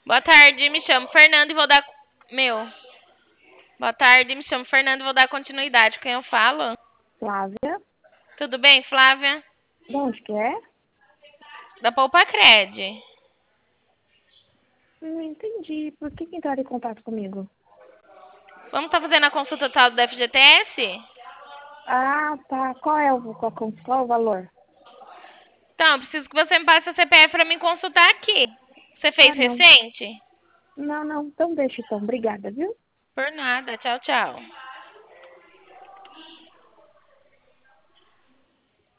Boa tarde, me chamo Fernando e vou dar. Meu. Boa tarde, me chamo Fernando e vou dar continuidade. Quem eu falo? Flávia, Tudo bem, Flávia? de onde que é? Da Poupa Cred. Não entendi. Por que entraram em contato comigo? Vamos estar fazendo a consulta total do FGTS? Ah, tá. Qual é o valor? Então, eu preciso que você me passe a CPF para me consultar aqui. Você Ah, fez não. recente? Não, não. Então deixa então. Obrigada, viu? Por nada. Tchau, tchau.